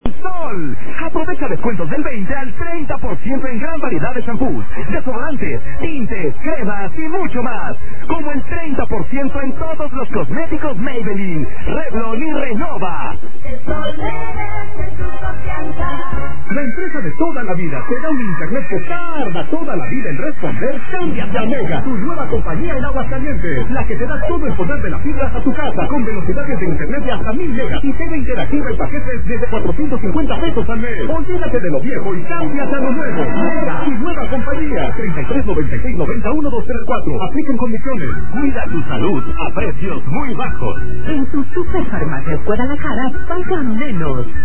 Sol. Aprovecha descuentos del 20 al 30% en gran variedad de shampoos, desodorantes, tintes, cremas y mucho más. Como el 30% en todos los cosméticos Maybelline, Revlon y Renova. La empresa de toda la vida te da un internet que tarda toda la vida en responder. Cámbiate a Mega, tu nueva compañía en Aguascalientes, la que te da todo el poder de la fibra a tu casa, con velocidades de internet de hasta 1000 megas y TV interactiva en paquetes desde 450 pesos al mes. Olvídate de lo viejo y cámbiate a lo nuevo. Mega, tu nueva compañía. 33 96 91 234. Apliquen condiciones. Cuida tu salud a precios muy bajos. En tu Superfarmacias Guadalajara pagan menos.